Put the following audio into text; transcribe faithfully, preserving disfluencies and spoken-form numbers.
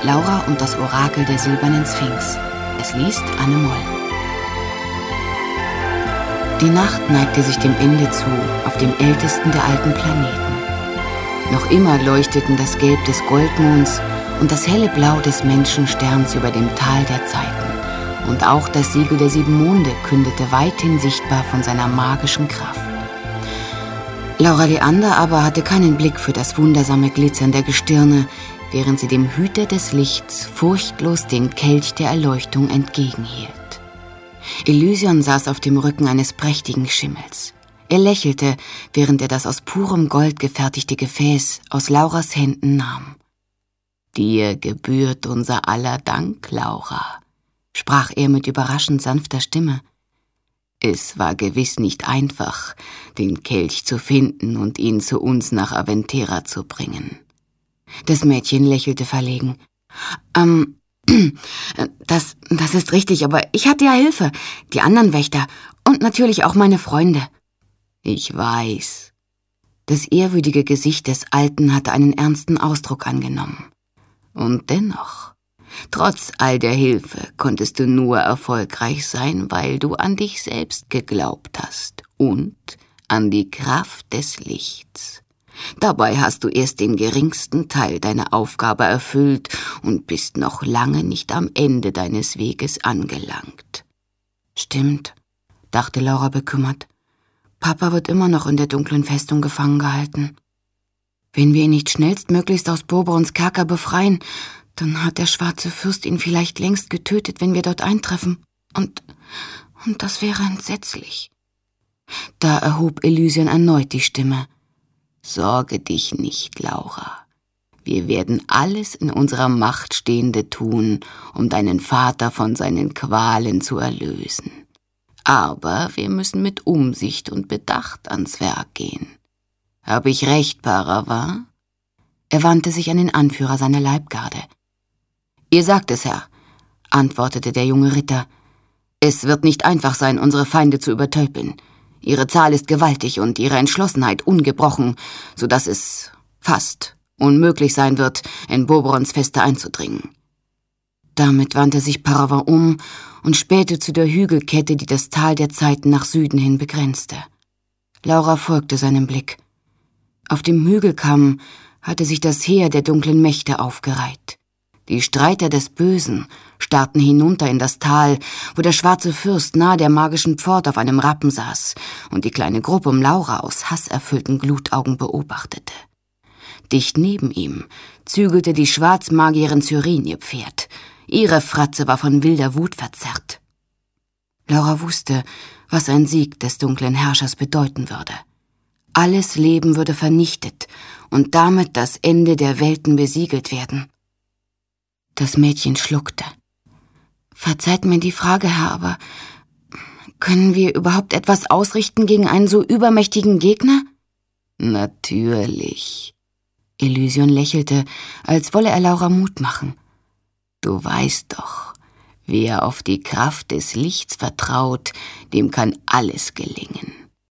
Laura und das Orakel der silbernen Sphinx. Es liest Anne Moll. Die Nacht neigte sich dem Ende zu, auf dem ältesten der alten Planeten. Noch immer leuchteten das Gelb des Goldmonds und das helle Blau des Menschensterns über dem Tal der Zeiten. Und auch das Siegel der sieben Monde kündete weithin sichtbar von seiner magischen Kraft. Laura Leander aber hatte keinen Blick für das wundersame Glitzern der Gestirne, während sie dem Hüter des Lichts furchtlos den Kelch der Erleuchtung entgegenhielt. Elysion saß auf dem Rücken eines prächtigen Schimmels. Er lächelte, während er das aus purem Gold gefertigte Gefäß aus Lauras Händen nahm. »Dir gebührt unser aller Dank, Laura«, sprach er mit überraschend sanfter Stimme. »Es war gewiss nicht einfach, den Kelch zu finden und ihn zu uns nach Aventera zu bringen.« Das Mädchen lächelte verlegen. »Ähm, das, das ist richtig, aber ich hatte ja Hilfe, die anderen Wächter und natürlich auch meine Freunde.« »Ich weiß.« Das ehrwürdige Gesicht des Alten hatte einen ernsten Ausdruck angenommen. »Und dennoch, trotz all der Hilfe konntest du nur erfolgreich sein, weil du an dich selbst geglaubt hast und an die Kraft des Lichts. Dabei hast du erst den geringsten Teil deiner Aufgabe erfüllt und bist noch lange nicht am Ende deines Weges angelangt.« »Stimmt«, dachte Laura bekümmert. »Papa wird immer noch in der dunklen Festung gefangen gehalten. Wenn wir ihn nicht schnellstmöglichst aus Bourborons Kerker befreien, dann hat der schwarze Fürst ihn vielleicht längst getötet, wenn wir dort eintreffen. Und, und das wäre entsetzlich.« Da erhob Elysion erneut die Stimme. »Sorge dich nicht, Laura. Wir werden alles in unserer Macht Stehende tun, um deinen Vater von seinen Qualen zu erlösen. Aber wir müssen mit Umsicht und Bedacht ans Werk gehen. Habe ich recht, Parava?« Er wandte sich an den Anführer seiner Leibgarde. »Ihr sagt es, Herr«, antwortete der junge Ritter. »Es wird nicht einfach sein, unsere Feinde zu übertölpeln. Ihre Zahl ist gewaltig und ihre Entschlossenheit ungebrochen, so dass es fast unmöglich sein wird, in Bourborons Feste einzudringen.« Damit wandte sich Parava um und spähte zu der Hügelkette, die das Tal der Zeiten nach Süden hin begrenzte. Laura folgte seinem Blick. Auf dem Hügelkamm hatte sich das Heer der dunklen Mächte aufgereiht. Die Streiter des Bösen starrten hinunter in das Tal, wo der schwarze Fürst nahe der magischen Pforte auf einem Rappen saß und die kleine Gruppe um Laura aus hasserfüllten Glutaugen beobachtete. Dicht neben ihm zügelte die Schwarzmagierin Cyrene ihr Pferd. Ihre Fratze war von wilder Wut verzerrt. Laura wusste, was ein Sieg des dunklen Herrschers bedeuten würde. Alles Leben würde vernichtet und damit das Ende der Welten besiegelt werden. Das Mädchen schluckte. »Verzeiht mir die Frage, Herr, aber können wir überhaupt etwas ausrichten gegen einen so übermächtigen Gegner?« »Natürlich.« Elysion lächelte, als wolle er Laura Mut machen. »Du weißt doch, wer auf die Kraft des Lichts vertraut, dem kann alles gelingen.